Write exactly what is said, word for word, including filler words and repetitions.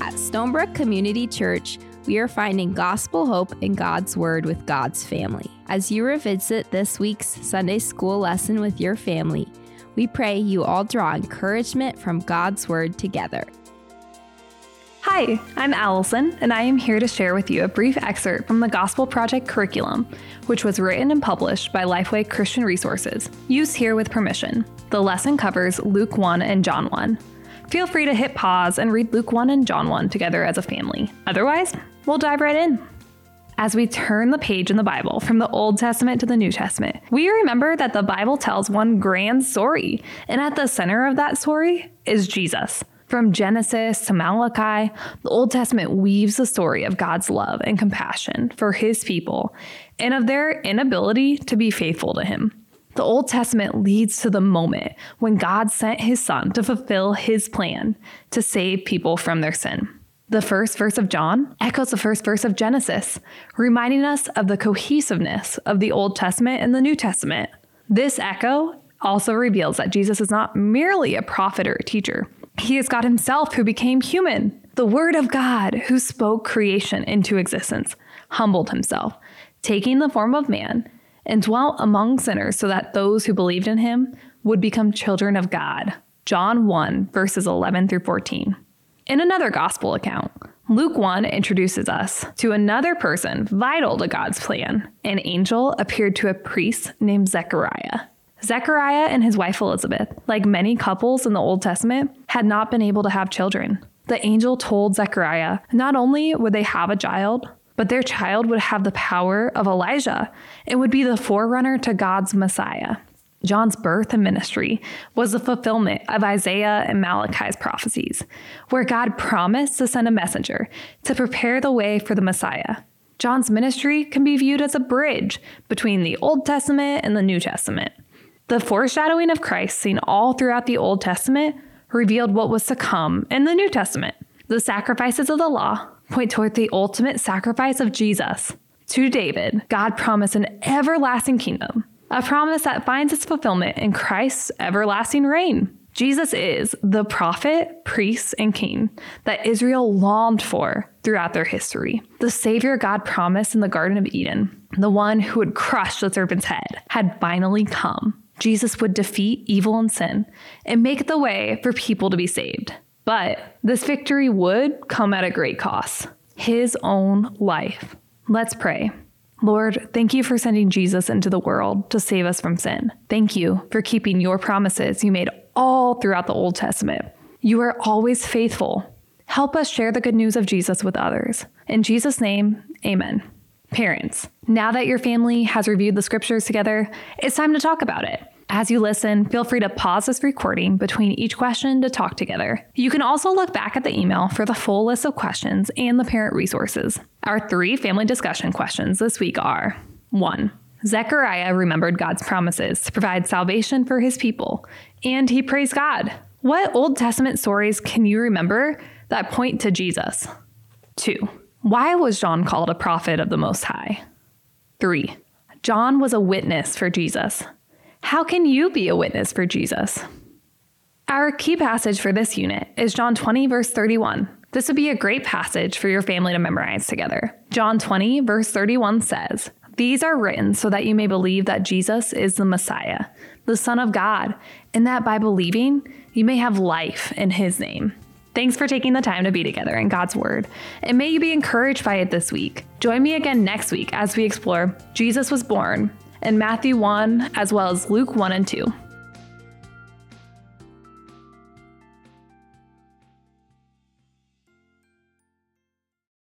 At Stonebrook Community Church, we are finding gospel hope in God's Word with God's family. As you revisit this week's Sunday school lesson with your family, we pray you all draw encouragement from God's Word together. Hi, I'm Allison, and I am here to share with you a brief excerpt from the Gospel Project curriculum, which was written and published by Lifeway Christian Resources, used here with permission. The lesson covers Luke one and John one. Feel free to hit pause and read Luke one and John one together as a family. Otherwise, we'll dive right in. As we turn the page in the Bible from the Old Testament to the New Testament, we remember that the Bible tells one grand story, and at the center of that story is Jesus. From Genesis to Malachi, the Old Testament weaves the story of God's love and compassion for his people and of their inability to be faithful to him. The Old Testament leads to the moment when God sent his son to fulfill his plan to save people from their sin. The first verse of John echoes the first verse of Genesis, reminding us of the cohesiveness of the Old Testament and the New Testament. This echo also reveals that Jesus is not merely a prophet or a teacher. He is God himself who became human. The Word of God who spoke creation into existence, humbled himself, taking the form of man, and dwelt among sinners so that those who believed in him would become children of God. John one, verses eleven through fourteen. In another gospel account, Luke one introduces us to another person vital to God's plan. An angel appeared to a priest named Zechariah. Zechariah and his wife Elizabeth, like many couples in the Old Testament, had not been able to have children. The angel told Zechariah not only would they have a child, but their child would have the power of Elijah and would be the forerunner to God's Messiah. John's birth and ministry was the fulfillment of Isaiah and Malachi's prophecies, where God promised to send a messenger to prepare the way for the Messiah. John's ministry can be viewed as a bridge between the Old Testament and the New Testament. The foreshadowing of Christ seen all throughout the Old Testament revealed what was to come in the New Testament. The sacrifices of the law point toward the ultimate sacrifice of Jesus. To David, God promised an everlasting kingdom, a promise that finds its fulfillment in Christ's everlasting reign. Jesus is the prophet, priest, and king that Israel longed for throughout their history. The Savior God promised in the Garden of Eden, the one who would crush the serpent's head, had finally come. Jesus would defeat evil and sin and make the way for people to be saved. But this victory would come at a great cost, his own life. Let's pray. Lord, thank you for sending Jesus into the world to save us from sin. Thank you for keeping your promises you made all throughout the Old Testament. You are always faithful. Help us share the good news of Jesus with others. In Jesus' name, amen. Parents, now that your family has reviewed the scriptures together, it's time to talk about it. As you listen, feel free to pause this recording between each question to talk together. You can also look back at the email for the full list of questions and the parent resources. Our three family discussion questions this week are: one. Zechariah remembered God's promises to provide salvation for his people, and he praised God. What Old Testament stories can you remember that point to Jesus? Two. Why was John called a prophet of the Most High? Three. John was a witness for Jesus. How can you be a witness for Jesus? Our key passage for this unit is John twenty, verse thirty-one. This would be a great passage for your family to memorize together. John twenty, verse thirty-one says, "These are written so that you may believe that Jesus is the Messiah, the Son of God, and that by believing, you may have life in his name." Thanks for taking the time to be together in God's Word, and may you be encouraged by it this week. Join me again next week as we explore Jesus was born in Matthew one, as well as Luke one and two.